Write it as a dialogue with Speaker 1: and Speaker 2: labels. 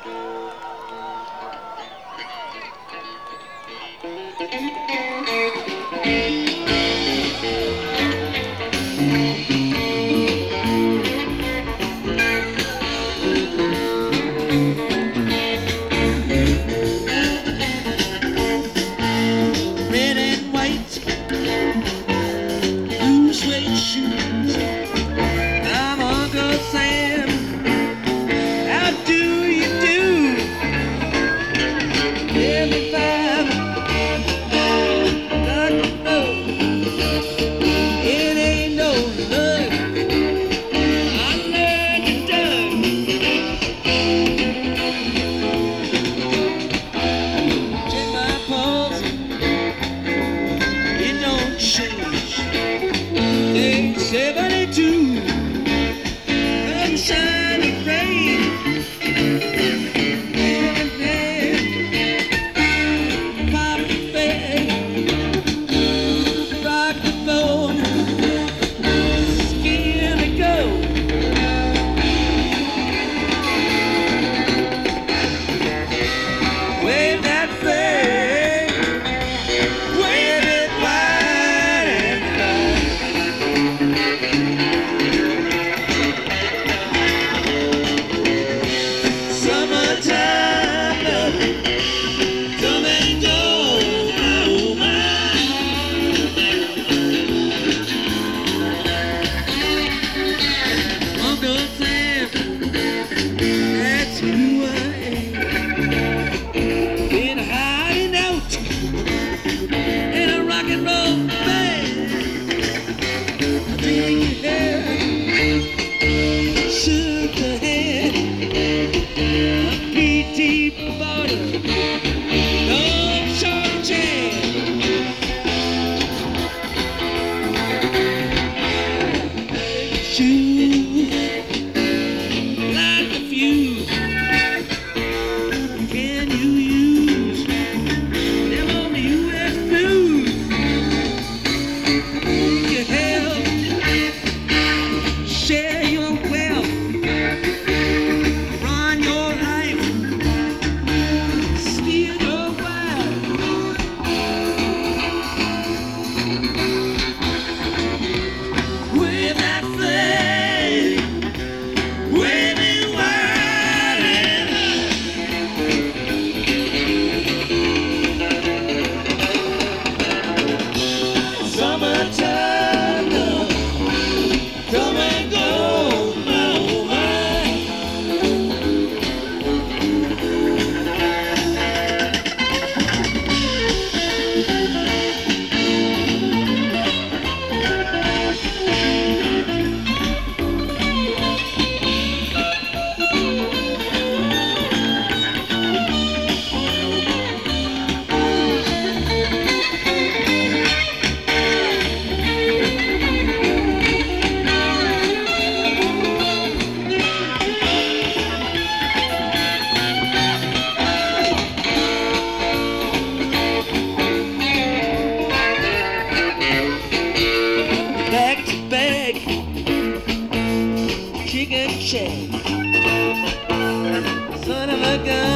Speaker 1: Red and white, blue suede shoes. I'm Uncle Sam. How do you do? Everybody, like to know. It ain't no luck. I learned it done. Check my pulse. It don't change. Day 72. Sunshine and rain. Pop the bag, rock the boat, skin and go. Wave that flag, wave it wide and far. Summertime, come and go, oh my. Uncle Sam, that's who I am. Been hiding out in a rock and roll band. I take your hand, shook the hand, a PT border, no short chance. Shoes like the fuse. Can you use them on the US News? You help share your wealth, run your life, steal your wife. Wave that flag, wave it wide and high. Summertime, come and go, my oh my. Back to back, chicken shack. Son of a gun.